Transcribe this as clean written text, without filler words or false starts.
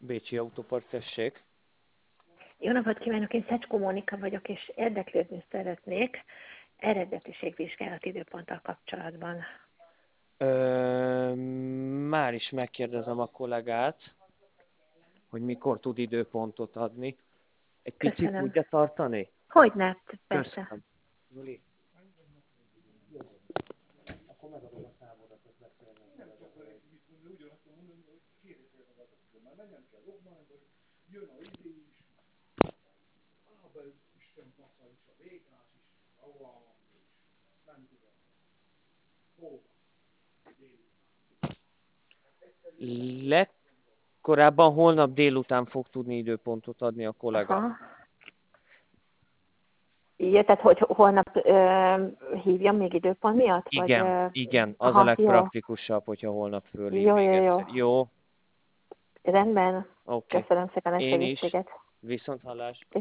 Bécsi Autópark, tessék. Jó napot kívánok, én Szecskó Mónika vagyok, és érdeklődni szeretnék eredetiségvizsgálat időponttal kapcsolatban. Már is megkérdezem a kollégát, hogy mikor tud időpontot adni. Egy picit Köszönöm. tudja tartani? Hogyne, persze. Köszönöm. Juli. Jó. Akkor megadom a számodat, hogy beszélnek. Legkorábban holnap délután fog tudni időpontot adni a kollega. Aha. Ja, tehát hogy holnap hívjam még időpont miatt? Igen, Vagy, igen, az a aha, jó. legpraktikusabb, hogyha holnap fölhív Jó, még jó, jó. egyszer. Jó? Rendben. Oké. Köszönöm szépen a Én is. segítséget. Viszonthallás.